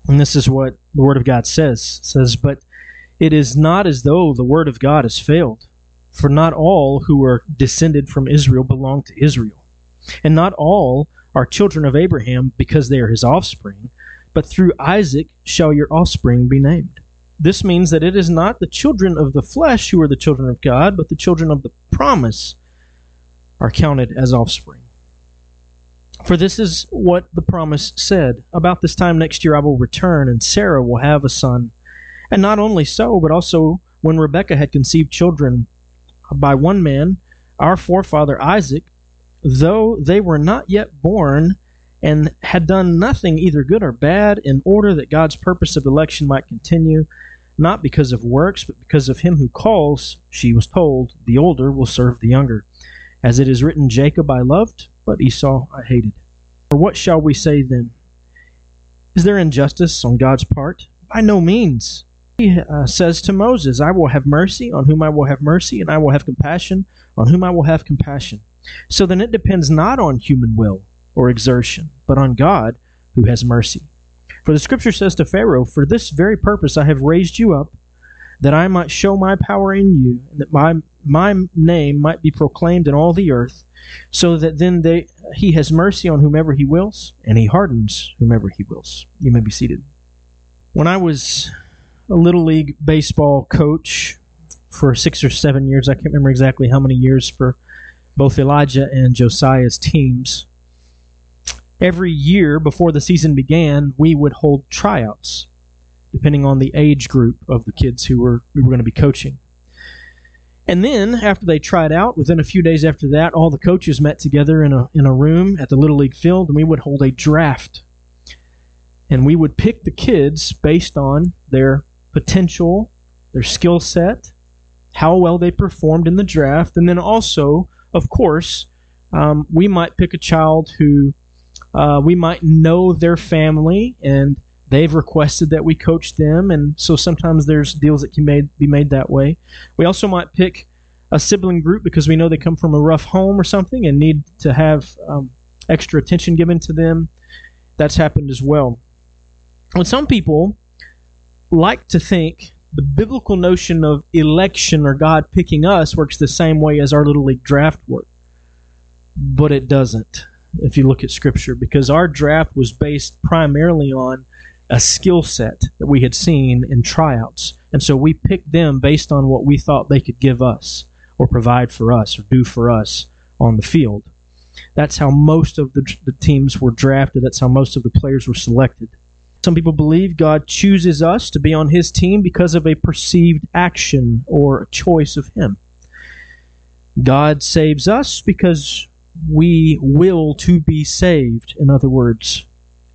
And this is what the Word of God says. It says, "But it is not as though the Word of God has failed. For not all who are descended from Israel belong to Israel. And not all are children of Abraham because they are his offspring, but through Isaac shall your offspring be named." This means that it is not the children of the flesh who are the children of God, but the children of the promise are counted as offspring. For this is what the promise said: "About this time next year I will return, and Sarah will have a son." And not only so, but also when Rebekah had conceived children by one man, our forefather Isaac, though they were not yet born and had done nothing either good or bad, in order that God's purpose of election might continue, not because of works, but because of him who calls, she was told, "The older will serve the younger." As it is written, "Jacob I loved, but Esau I hated." For what shall we say then? Is there injustice on God's part? By no means. He says to Moses, "I will have mercy on whom I will have mercy, and I will have compassion on whom I will have compassion." So then it depends not on human will or exertion, but on God who has mercy. For the Scripture says to Pharaoh, "For this very purpose I have raised you up, that I might show my power in you, and that my name might be proclaimed in all the earth, so that then he has mercy on whomever he wills, and he hardens whomever he wills." You may be seated. When I was a Little League baseball coach for 6 or 7 years, I can't remember exactly how many years, for both Elijah and Josiah's teams, every year before the season began, we would hold tryouts, depending on the age group of the kids we were going to be coaching. And then, after they tried out, within a few days after that, all the coaches met together in a room at the Little League field, and we would hold a draft. And we would pick the kids based on their potential, their skill set, how well they performed in the draft, and then also, of course, we might pick a child who we might know their family, and they've requested that we coach them, and so sometimes there's deals that can be made that way. We also might pick a sibling group because we know they come from a rough home or something and need to have extra attention given to them. That's happened as well. And some people like to think the biblical notion of election or God picking us works the same way as our Little League draft work. But it doesn't, if you look at Scripture, because our draft was based primarily on a skill set that we had seen in tryouts. And so we picked them based on what we thought they could give us or provide for us or do for us on the field. That's how most of the teams were drafted. That's how most of the players were selected. Some people believe God chooses us to be on his team because of a perceived action or a choice of him. God saves us because we will to be saved, in other words.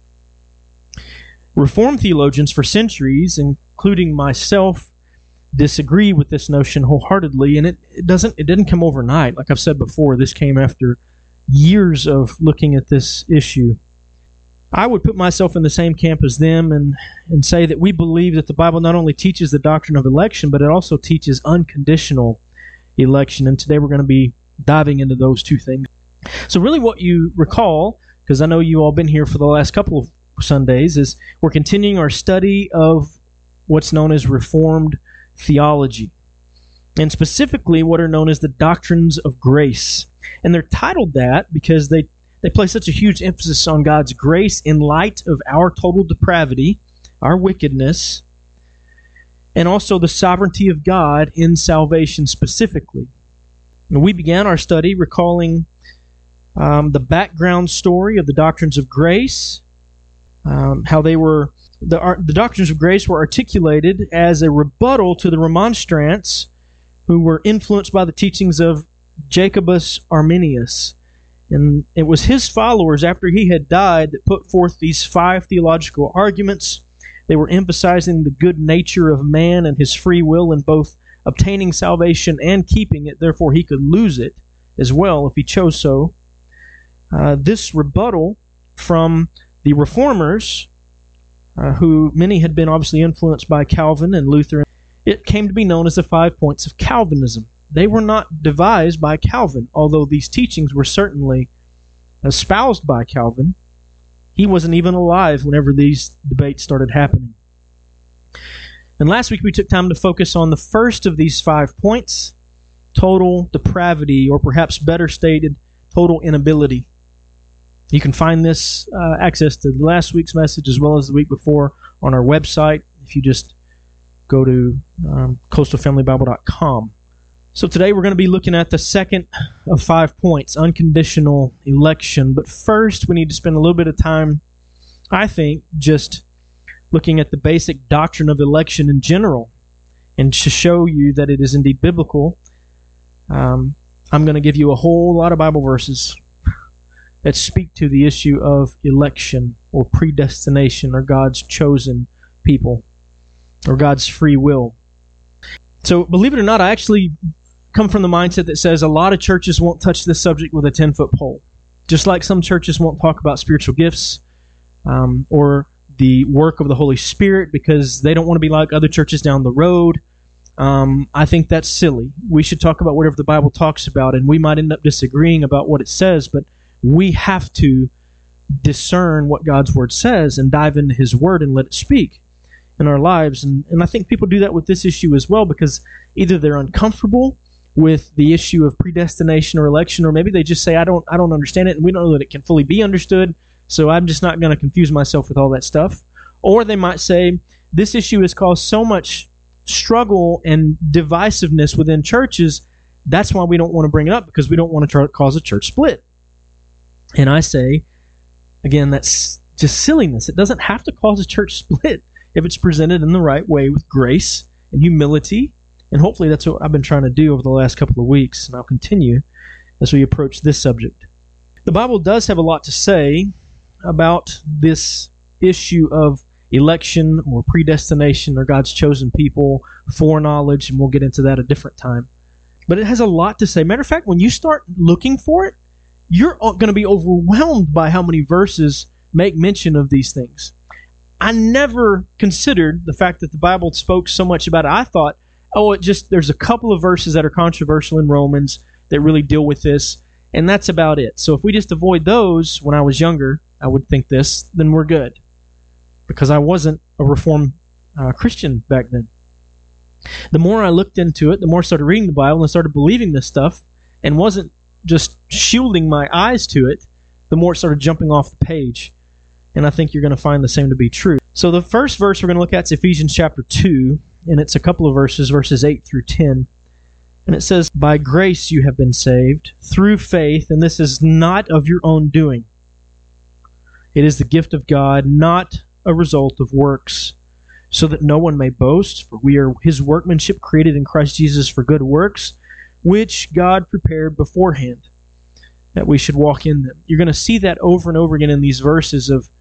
Reformed theologians for centuries, including myself, disagree with this notion wholeheartedly, and it didn't come overnight. Like I've said before, this came after years of looking at this issue. I would put myself in the same camp as them and say that we believe that the Bible not only teaches the doctrine of election, but it also teaches unconditional election. And today we're going to be diving into those two things. So really what you recall, because I know you all been here for the last couple of Sundays, is we're continuing our study of what's known as Reformed theology, and specifically what are known as the doctrines of grace. And they're titled that because they place such a huge emphasis on God's grace in light of our total depravity, our wickedness, and also the sovereignty of God in salvation specifically. And we began our study recalling the background story of the doctrines of grace, how they were the doctrines of grace were articulated as a rebuttal to the Remonstrants, who were influenced by the teachings of Jacobus Arminius. And it was his followers, after he had died, that put forth these 5 theological arguments. They were emphasizing the good nature of man and his free will in both obtaining salvation and keeping it. Therefore, he could lose it as well if he chose so. This rebuttal from the Reformers, who many had been obviously influenced by Calvin and Luther, it came to be known as the 5 points of Calvinism. They were not devised by Calvin, although these teachings were certainly espoused by Calvin. He wasn't even alive whenever these debates started happening. And last week we took time to focus on the first of these 5 points, total depravity, or perhaps better stated, total inability. You can find this access to last week's message as well as the week before on our website if you just go to coastalfamilybible.com. So today we're going to be looking at the second of 5 points, unconditional election. But first we need to spend a little bit of time, I think, just looking at the basic doctrine of election in general and to show you that it is indeed biblical. I'm going to give you a whole lot of Bible verses that speak to the issue of election or predestination or God's chosen people or God's free will. So believe it or not, I actually come from the mindset that says a lot of churches won't touch this subject with a 10-foot pole. Just like some churches won't talk about spiritual gifts or the work of the Holy Spirit because they don't want to be like other churches down the road. I think that's silly. We should talk about whatever the Bible talks about, and we might end up disagreeing about what it says, but we have to discern what God's Word says and dive into His Word and let it speak in our lives. And I think people do that with this issue as well because either they're uncomfortable with the issue of predestination or election, or maybe they just say, I don't understand it, and we don't know that it can fully be understood, so I'm just not going to confuse myself with all that stuff. Or they might say, this issue has caused so much struggle and divisiveness within churches, that's why we don't want to bring it up, because we don't want to cause a church split. And I say, again, that's just silliness. It doesn't have to cause a church split if it's presented in the right way with grace and humility. And hopefully that's what I've been trying to do over the last couple of weeks, and I'll continue as we approach this subject. The Bible does have a lot to say about this issue of election or predestination or God's chosen people, foreknowledge, and we'll get into that a different time. But it has a lot to say. Matter of fact, when you start looking for it, you're going to be overwhelmed by how many verses make mention of these things. I never considered the fact that the Bible spoke so much about it. I thought, there's a couple of verses that are controversial in Romans that really deal with this, and that's about it. So if we just avoid those, when I was younger, I would think this, then we're good. Because I wasn't a Reformed Christian back then. The more I looked into it, the more I started reading the Bible and started believing this stuff, and wasn't just shielding my eyes to it, the more it started jumping off the page. And I think you're going to find the same to be true. So the first verse we're going to look at is Ephesians chapter 2, and it's a couple of verses 8 through 10. And it says, "By grace you have been saved, through faith, and this is not of your own doing. It is the gift of God, not a result of works, so that no one may boast, for we are His workmanship created in Christ Jesus for good works, which God prepared beforehand, that we should walk in them." You're going to see that over and over again in these verses of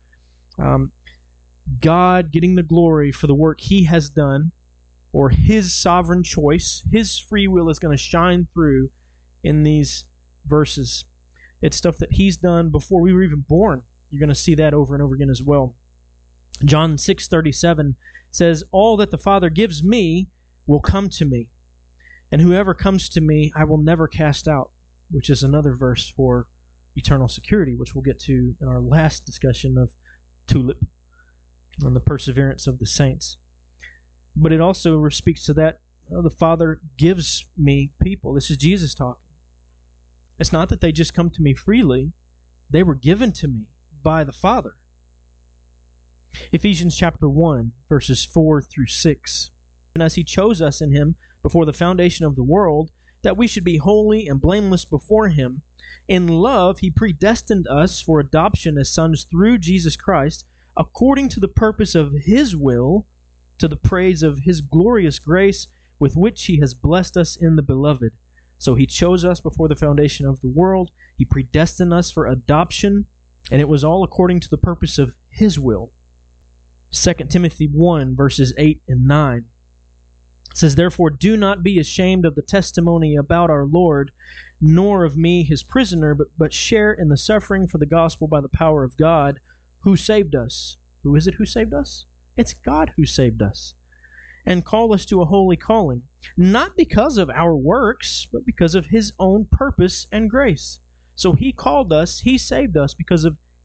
God getting the glory for the work He has done, or His sovereign choice. His free will is going to shine through in these verses. It's stuff that He's done before we were even born. You're going to see that over and over again as well. John 6:37 says, "All that the Father gives me will come to me, and whoever comes to me I will never cast out," which is another verse for eternal security, which we'll get to in our last discussion of TULIP on the perseverance of the saints. But it also speaks to that the Father gives me people. This is Jesus talking. It's not that they just come to me freely. They were given to me by the Father. Ephesians chapter 1, verses 4 through 6. "And as He chose us in Him before the foundation of the world, that we should be holy and blameless before Him, in love He predestined us for adoption as sons through Jesus Christ, according to the purpose of His will, to the praise of His glorious grace, with which He has blessed us in the Beloved. So He chose us before the foundation of the world. He predestined us for adoption, and it was all according to the purpose of His will." 2 Timothy 1, verses 8 and 9. It says, "Therefore do not be ashamed of the testimony about our Lord, nor of me His prisoner, but share in the suffering for the gospel by the power of God, who saved us." Who is it who saved us? It's God who saved us. "And call us to a holy calling, not because of our works, but because of His own purpose and grace." So He called us, He saved us because of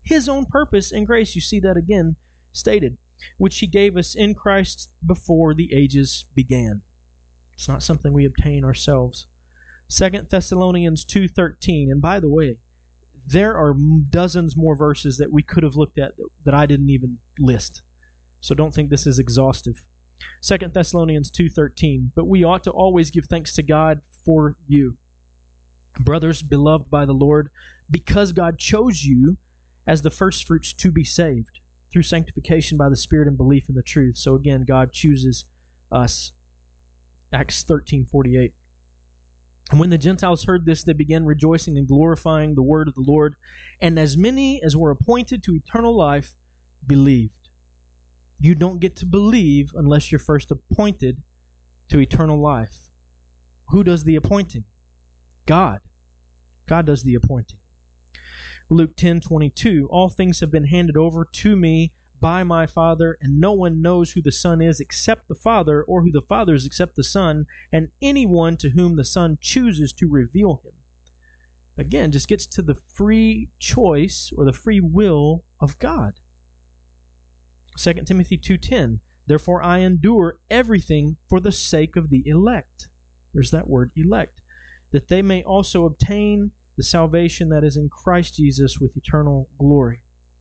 his own purpose and grace. You see that again stated, which he gave us in Christ before the ages began. It's not something we obtain ourselves. 2 Thessalonians 2:13. And by the way, there are dozens more verses that we could have looked at that I didn't even list. So don't think this is exhaustive. 2 Thessalonians 2:13. But we ought to always give thanks to God for you, brothers beloved by the Lord, because God chose you as the firstfruits to be saved through sanctification by the Spirit and belief in the truth. So again, God chooses us. Acts 13:48. And when the Gentiles heard this, they began rejoicing and glorifying the word of the Lord. And as many as were appointed to eternal life believed. You don't get to believe unless you're first appointed to eternal life. Who does the appointing? God. God does the appointing. Luke 10:22. All things have been handed over to me by my Father, and no one knows who the Son is except the Father, or who the Father is except the Son, and anyone to whom the Son chooses to reveal him. Again, just gets to the free choice or the free will of God. 2 Timothy 2:10. Therefore I endure everything for the sake of the elect. There's that word, elect. That they may also obtain the salvation that is in Christ Jesus with eternal glory.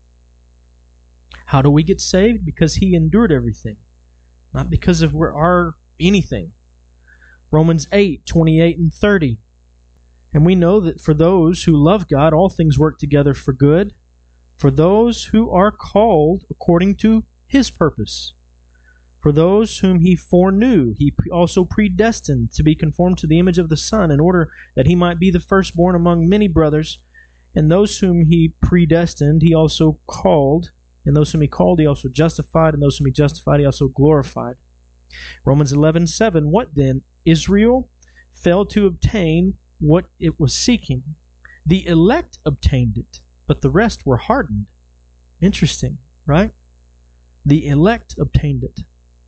How do we get saved? Because he endured everything. Not because of our anything. Romans 8:28 and 30. And we know that for those who love God, all things work together for good, for those who are called according to his purpose. For those whom he foreknew, he also predestined to be conformed to the image of the Son, in order that he might be the firstborn among many brothers. And those whom he predestined, he also called. And those whom he called, he also justified. And those whom he justified, he also glorified. Romans 11:7. What then? Israel failed to obtain what it was seeking. The elect obtained it, but the rest were hardened. Interesting, right? The elect obtained it.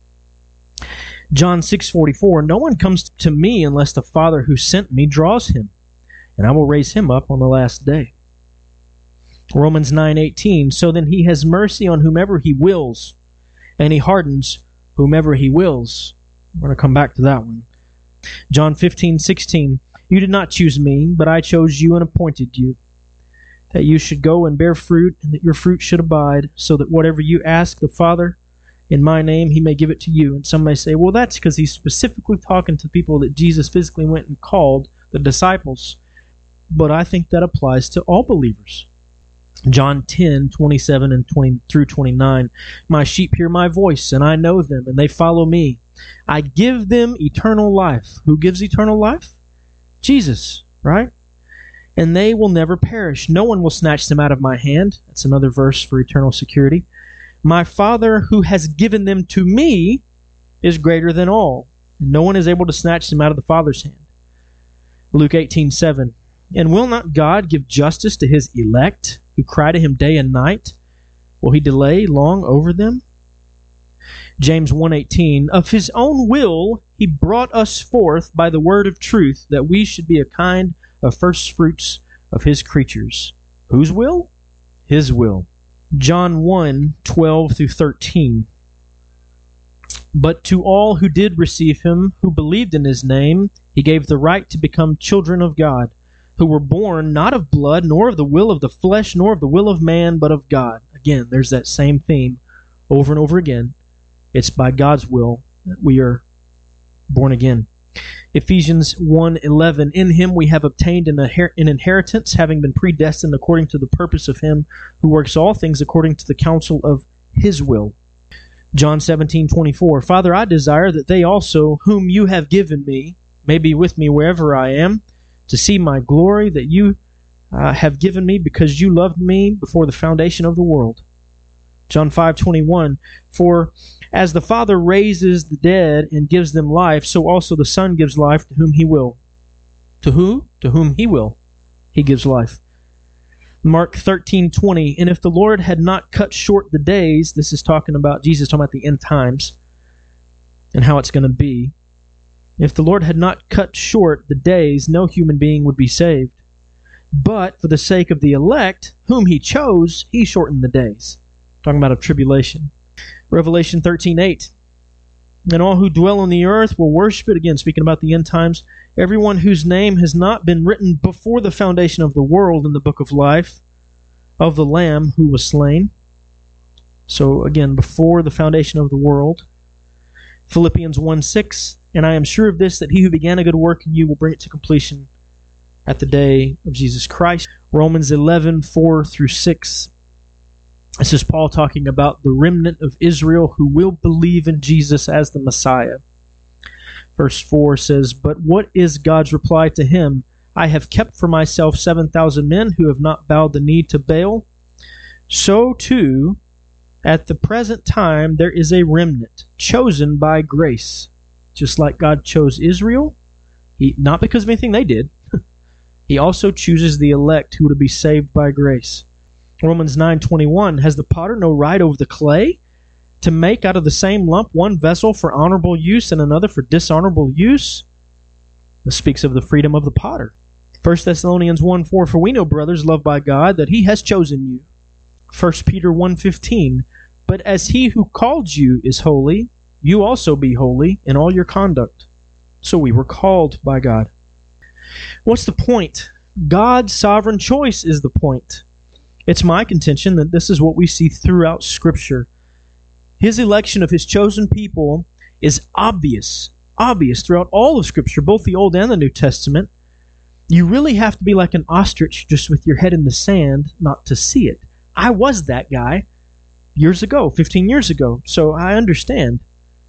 John 6:44. No one comes to me unless the Father who sent me draws him, and I will raise him up on the last day. Romans 9:18. So then he has mercy on whomever he wills, and he hardens whomever he wills. We're going to come back to that one. John 15:16. You did not choose me, but I chose you and appointed you, that you should go and bear fruit, and that your fruit should abide, so that whatever you ask the Father in my name, he may give it to you. And some may say, well, that's because he's specifically talking to people that Jesus physically went and called, the disciples. But I think that applies to all believers. John 10:27 and 20 through 29. My sheep hear my voice, and I know them, and they follow me. I give them eternal life. Who gives eternal life? Jesus, right? And they will never perish. No one will snatch them out of my hand. That's another verse for eternal security. My Father who has given them to me is greater than all, and no one is able to snatch them out of the Father's hand. Luke 18:7. And will not God give justice to his elect, who cry to him day and night? Will he delay long over them? James 1:18. Of his own will he brought us forth by the word of truth, that we should be a kind of first fruits of his creatures. Whose will? His will. John 1:12 through 13. But to all who did receive him, who believed in his name, he gave the right to become children of God, who were born not of blood, nor of the will of the flesh, nor of the will of man, but of God. Again, there's that same theme over and over again. It's by God's will that we are born again. Ephesians 1:11. In him we have obtained an inheritance, having been predestined according to the purpose of him who works all things according to the counsel of his will. John 17:24. Father, I desire that they also, whom you have given me, may be with me wherever I am, to see my glory that you have given me, because you loved me before the foundation of the world. John 5:21. For as the Father raises the dead and gives them life, so also the Son gives life to whom he will. To who? To whom he will. He gives life. Mark 13:20. And if the Lord had not cut short the days, this is talking about Jesus, talking about the end times and how it's going to be. If the Lord had not cut short the days, no human being would be saved. But for the sake of the elect, whom he chose, he shortened the days. Talking about a tribulation. Revelation 13:8. And all who dwell on the earth will worship it. Again, speaking about the end times. Everyone whose name has not been written before the foundation of the world in the book of life of the Lamb who was slain. So again, before the foundation of the world. Philippians 1:6. And I am sure of this, that he who began a good work in you will bring it to completion at the day of Jesus Christ. Romans 11:4-6. This is Paul talking about the remnant of Israel who will believe in Jesus as the Messiah. Verse 4 says, But what is God's reply to him? I have kept for myself 7,000 men who have not bowed the knee to Baal. So too, at the present time, there is a remnant chosen by grace. Just like God chose Israel, not because of anything they did, he also chooses the elect who are to be saved by grace. Romans 9:21, has the potter no right over the clay to make out of the same lump one vessel for honorable use and another for dishonorable use? This speaks of the freedom of the potter. 1 Thessalonians 1:4, for we know, brothers, loved by God, that he has chosen you. 1 Peter 1:15, but as he who called you is holy, you also be holy in all your conduct. So we were called by God. What's the point? God's sovereign choice is the point. It's my contention that this is what we see throughout Scripture. His election of his chosen people is obvious throughout all of Scripture, both the Old and the New Testament. You really have to be like an ostrich just with your head in the sand not to see it. I was that guy years ago, 15 years ago, so I understand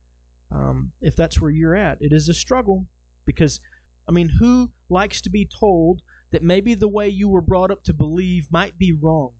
if that's where you're at. It is a struggle because, who likes to be told that maybe the way you were brought up to believe might be wrong?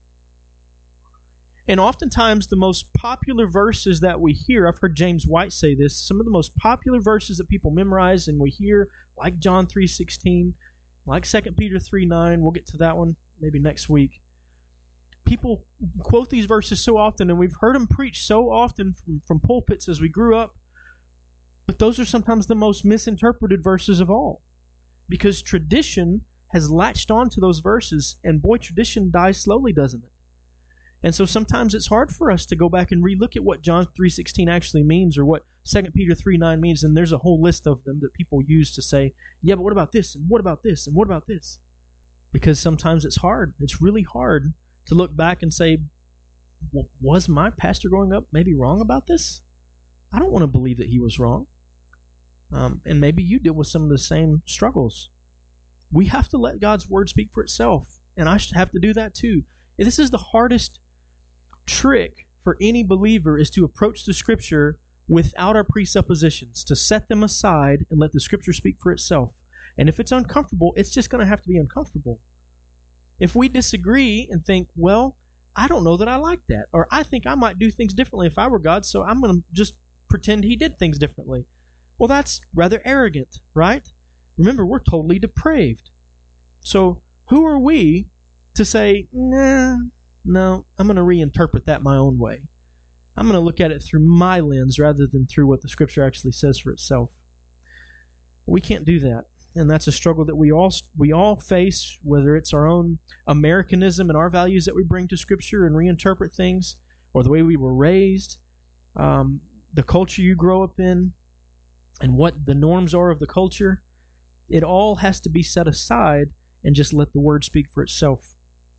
And oftentimes the most popular verses that we hear, I've heard James White say this, some of the most popular verses that people memorize and we hear, like John 3:16, like 2 Peter 3:9, we'll get to that one maybe next week. People quote these verses so often, and we've heard them preached so often from pulpits as we grew up, but those are sometimes the most misinterpreted verses of all. Because tradition has latched on to those verses, and boy, tradition dies slowly, doesn't it? And so sometimes it's hard for us to go back and relook at what John 3:16 actually means or what 2 Peter 3:9 means, and there's a whole list of them that people use to say, yeah, but what about this, and what about this, and what about this? Because sometimes it's hard. It's really hard to look back and say, well, was my pastor growing up maybe wrong about this? I don't want to believe that he was wrong. And maybe you deal with some of the same struggles. We have to let God's word speak for itself. And I have to do that too. This is the hardest trick for any believer, is to approach the Scripture without our presuppositions, to set them aside and let the Scripture speak for itself. And if it's uncomfortable, it's just going to have to be uncomfortable. If we disagree and think, well, I don't know that I like that, or I think I might do things differently if I were God, so I'm going to just pretend he did things differently. Well, that's rather arrogant, right? Remember, we're totally depraved. So who are we to say, no, I'm going to reinterpret that my own way. I'm going to look at it through my lens rather than through what the Scripture actually says for itself. We can't do that. And that's a struggle that we all face, whether it's our own Americanism and our values that we bring to Scripture and reinterpret things, or the way we were raised, the culture you grow up in, and what the norms are of the culture. It all has to be set aside and just let the Word speak for itself.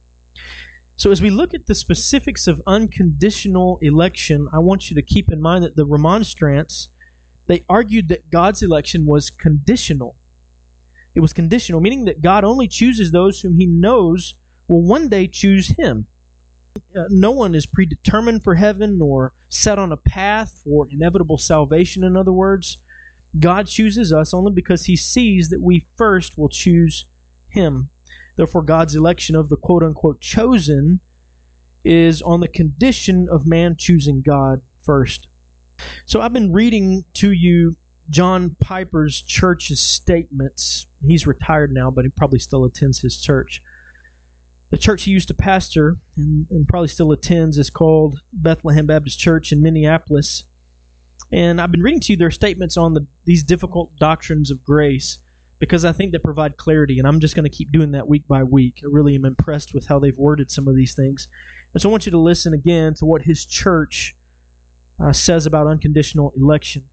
So as we look at the specifics of unconditional election, I want you to keep in mind that the Remonstrants, they argued that God's election was conditional. It was conditional, meaning that God only chooses those whom he knows will one day choose him. No one is predetermined for heaven or set on a path for inevitable salvation, in other words. God chooses us only because he sees that we first will choose him. Therefore, God's election of the quote-unquote chosen is on the condition of man choosing God first. So I've been reading to you John Piper's church's statements. He's retired now, but he probably still attends his church. The church he used to pastor and probably still attends is called Bethlehem Baptist Church in Minneapolis. And I've been reading to you their statements on these difficult doctrines of grace, because I think they provide clarity, and I'm just going to keep doing that week by week. I really am impressed with how they've worded some of these things. And so I want you to listen again to what his church says about unconditional election.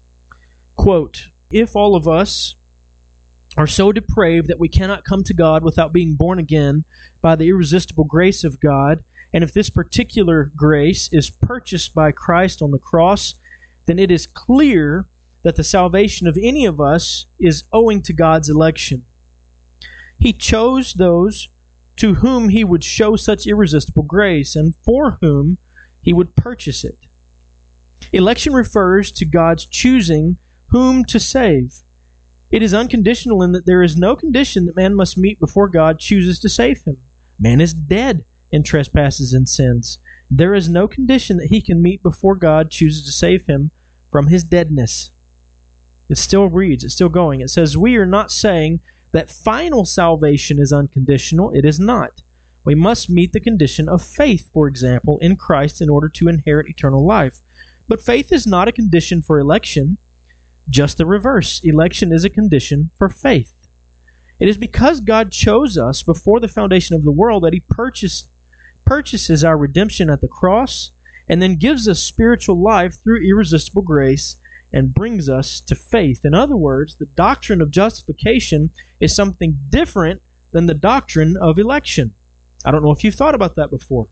Quote, "If all of us are so depraved that we cannot come to God without being born again by the irresistible grace of God, and if this particular grace is purchased by Christ on the cross, then it is clear that the salvation of any of us is owing to God's election. He chose those to whom he would show such irresistible grace, and for whom he would purchase it. Election refers to God's choosing whom to save. It is unconditional in that there is no condition that man must meet before God chooses to save him. Man is dead in trespasses and sins. There is no condition that he can meet before God chooses to save him from his deadness." It still reads, it's still going. It says, "We are not saying that final salvation is unconditional. It is not. We must meet the condition of faith, for example, in Christ in order to inherit eternal life. But faith is not a condition for election, just the reverse. Election is a condition for faith. It is because God chose us before the foundation of the world that he purchases our redemption at the cross and then gives us spiritual life through irresistible grace and brings us to faith. In other words, the doctrine of justification is something different than the doctrine of election. I don't know if you've thought about that before.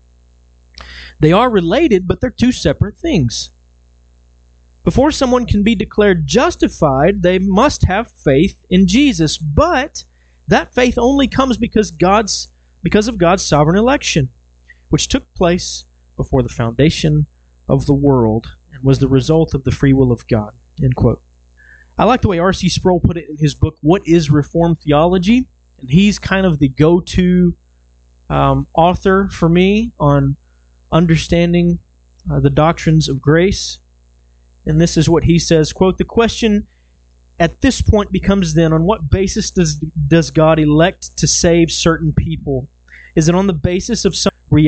They are related, but they're two separate things. Before someone can be declared justified, they must have faith in Jesus, but that faith only comes because of God's sovereign election, which took place before the foundation of the world and was the result of the free will of God." End quote. I like the way R.C. Sproul put it in his book, What is Reformed Theology? And he's kind of the go-to author for me on understanding the doctrines of grace. And this is what he says, quote, "The question at this point becomes then, on what basis does God elect to save certain people? Is it on the basis of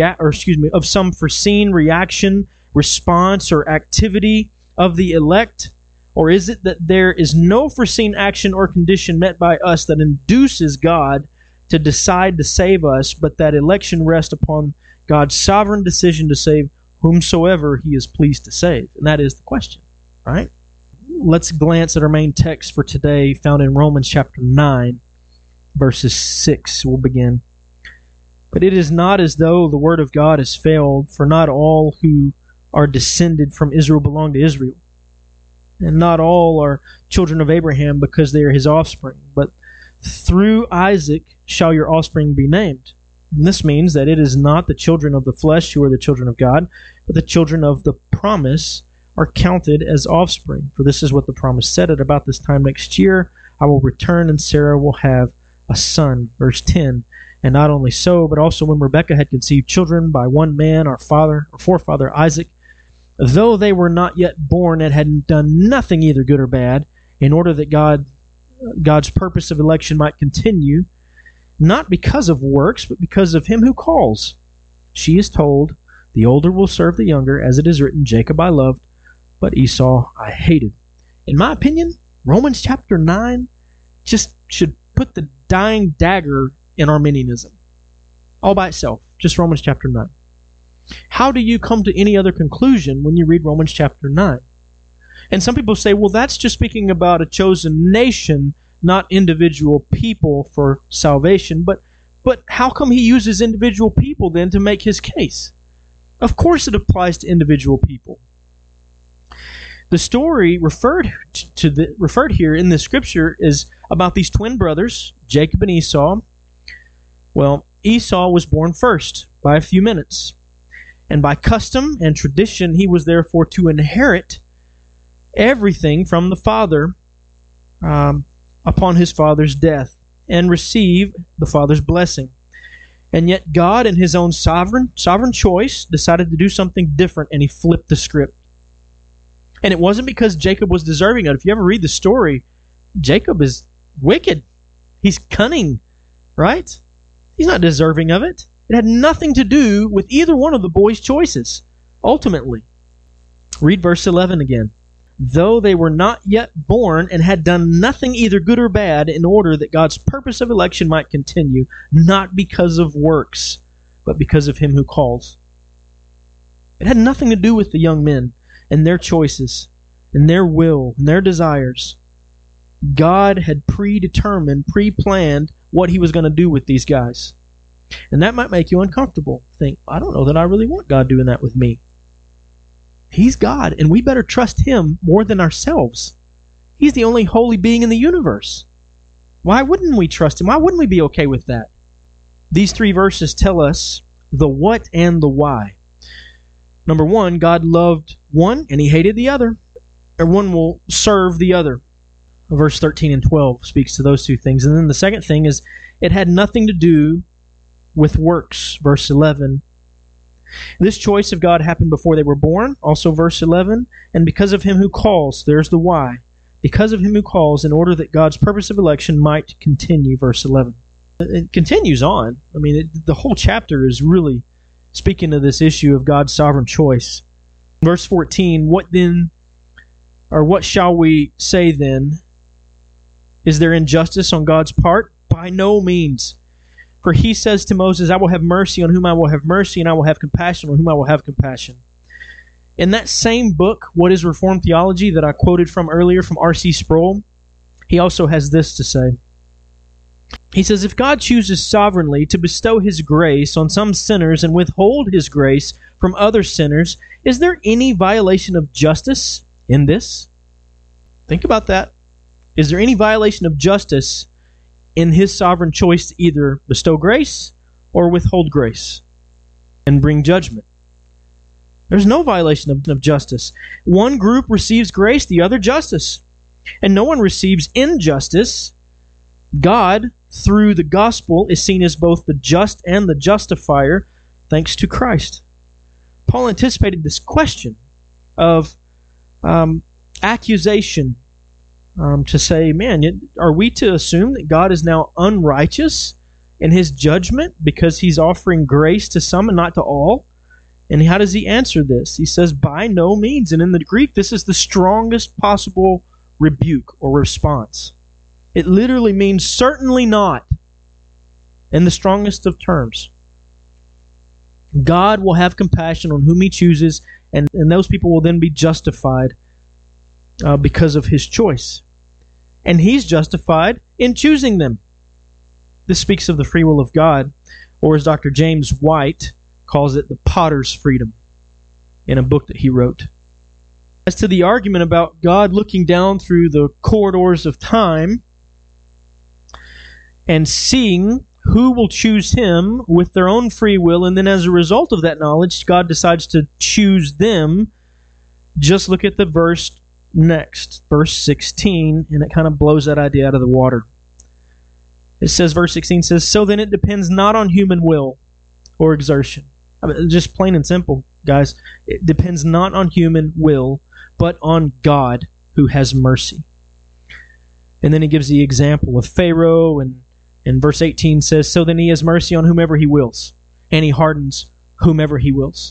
some foreseen reaction, response, or activity of the elect? Or is it that there is no foreseen action or condition met by us that induces God to decide to save us, but that election rests upon God's sovereign decision to save whomsoever he is pleased to save?" And that is the question, right? Let's glance at our main text for today, found in Romans chapter 9, verses 6. We'll begin. "But it is not as though the word of God has failed, for not all who are descended from Israel belong to Israel. And not all are children of Abraham because they are his offspring. But through Isaac shall your offspring be named." And this means that it is not the children of the flesh who are the children of God, but the children of the promise are counted as offspring. For this is what the promise said, "At about this time next year I will return, and Sarah will have a son." Verse 10, "And not only so, but also when Rebekah had conceived children by one man, our forefather Isaac, though they were not yet born and had done nothing either good or bad, in order that God's purpose of election might continue, not because of works, but because of him who calls. She is told, the older will serve the younger, as it is written, Jacob I loved, but Esau I hated." In my opinion, Romans chapter 9 just should put the dying dagger in Arminianism. All by itself. Just Romans chapter 9. How do you come to any other conclusion when you read Romans chapter 9? And some people say, well, that's just speaking about a chosen nation, not individual people for salvation. But how come he uses individual people then to make his case? Of course it applies to individual people. The story referred here in the scripture is about these twin brothers, Jacob and Esau. Well, Esau was born first by a few minutes. And by custom and tradition, he was therefore to inherit everything from the father upon his father's death and receive the father's blessing. And yet God, in his own sovereign choice, decided to do something different, and he flipped the script. And it wasn't because Jacob was deserving of it. If you ever read the story, Jacob is wicked. He's cunning, right? He's not deserving of it. It had nothing to do with either one of the boys' choices, ultimately. Read verse 11 again. though they were not yet born and had done nothing either good or bad, in order that God's purpose of election might continue, not because of works, but because of him who calls. It had nothing to do with the young men and their choices and their will and their desires. God had predetermined, pre-planned what he was going to do with these guys. And that might make you uncomfortable. Think, I don't know that I really want God doing that with me. He's God, and we better trust him more than ourselves. He's the only holy being in the universe. Why wouldn't we trust him? Why wouldn't we be okay with that? These 3 verses tell us the what and the why. Number 1, God loved one and he hated the other. Or one will serve the other. Verse 13 and 12 speaks to those 2 things. And then the second thing is, it had nothing to do with works. Verse 11. This choice of God happened before they were born, also verse 11, and because of him who calls, there's the why. Because of him who calls, in order that God's purpose of election might continue, verse 11. It continues on. I mean, the whole chapter is really speaking to this issue of God's sovereign choice. Verse 14, what shall we say then? Is there injustice on God's part? By no means. For he says to Moses, I will have mercy on whom I will have mercy, and I will have compassion on whom I will have compassion. In that same book, What is Reformed Theology, that I quoted from earlier from R.C. Sproul, he also has this to say. He says, if God chooses sovereignly to bestow his grace on some sinners and withhold his grace from other sinners, is there any violation of justice in this? Think about that. Is there any violation of justice in his sovereign choice to either bestow grace or withhold grace and bring judgment? There's no violation of justice. One group receives grace, the other justice. And no one receives injustice. God, through the gospel, is seen as both the just and the justifier, thanks to Christ. Paul anticipated this question of accusation, to say, man, are we to assume that God is now unrighteous in his judgment because he's offering grace to some and not to all? And how does he answer this? He says, by no means. And in the Greek, this is the strongest possible rebuke or response. It literally means certainly not, in the strongest of terms. God will have compassion on whom he chooses, and those people will then be justified because of his choice. And he's justified in choosing them. This speaks of the free will of God, or as Dr. James White calls it, the potter's freedom, in a book that he wrote. As to the argument about God looking down through the corridors of time and seeing who will choose him with their own free will, and then as a result of that knowledge, God decides to choose them, just look at the verse next, verse 16, and it kind of blows that idea out of the water. It says, verse 16 says, so then it depends not on human will or exertion. I mean, just plain and simple, guys. It depends not on human will, but on God who has mercy. And then he gives the example of Pharaoh, and verse 18 says, so then he has mercy on whomever he wills, and he hardens whomever he wills.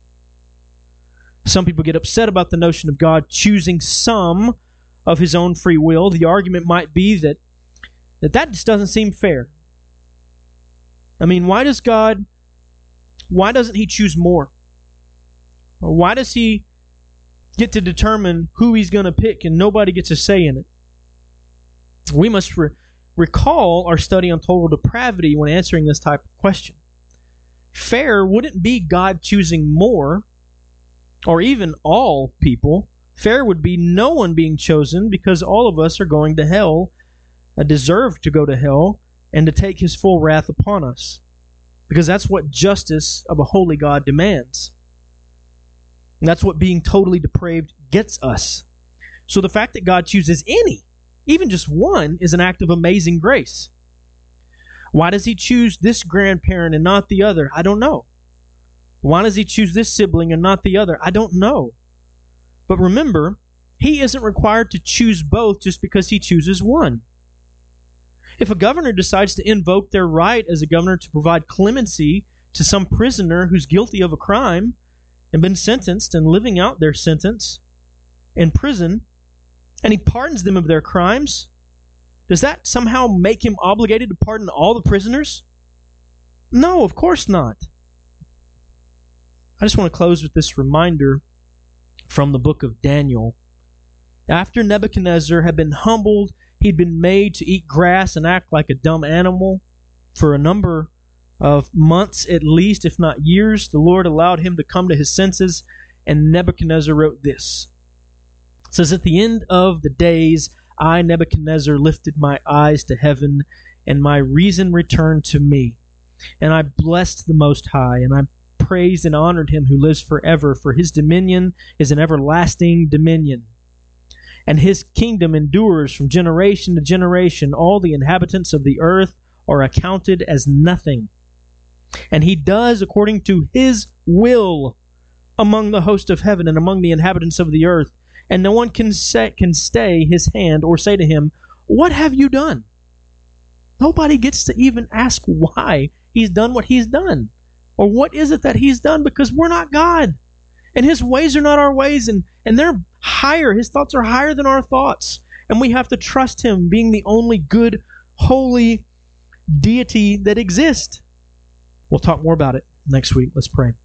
Some people get upset about the notion of God choosing some of his own free will. The argument might be that just doesn't seem fair. I mean, why doesn't he choose more? Or why does he get to determine who he's going to pick and nobody gets a say in it? We must recall our study on total depravity when answering this type of question. Fair wouldn't be God choosing more, or even all people. Fair would be no one being chosen, because all of us are going to hell, deserve to go to hell, and to take his full wrath upon us. Because that's what justice of a holy God demands. And that's what being totally depraved gets us. So the fact that God chooses any, even just one, is an act of amazing grace. Why does he choose this grandparent and not the other? I don't know. Why does he choose this sibling and not the other? I don't know. But remember, he isn't required to choose both just because he chooses one. If a governor decides to invoke their right as a governor to provide clemency to some prisoner who's guilty of a crime and been sentenced and living out their sentence, in prison, and he pardons them of their crimes, does that somehow make him obligated to pardon all the prisoners? No, of course not. I just want to close with this reminder from the book of Daniel. After Nebuchadnezzar had been humbled, he'd been made to eat grass and act like a dumb animal for a number of months at least, if not years. The Lord allowed him to come to his senses, and Nebuchadnezzar wrote this. It says, "At the end of the days, I, Nebuchadnezzar, lifted my eyes to heaven, and my reason returned to me. And I blessed the Most High, and I praised and honored him who lives forever, for his dominion is an everlasting dominion. And his kingdom endures from generation to generation. All the inhabitants of the earth are accounted as nothing. And he does according to his will among the host of heaven and among the inhabitants of the earth. And no one can stay his hand or say to him, 'What have you done?' Nobody gets to even ask why he's done what he's done. Or what is it that he's done? Because we're not God. And his ways are not our ways. And they're higher. His thoughts are higher than our thoughts. And we have to trust him being the only good, holy deity that exists. We'll talk more about it next week. Let's pray.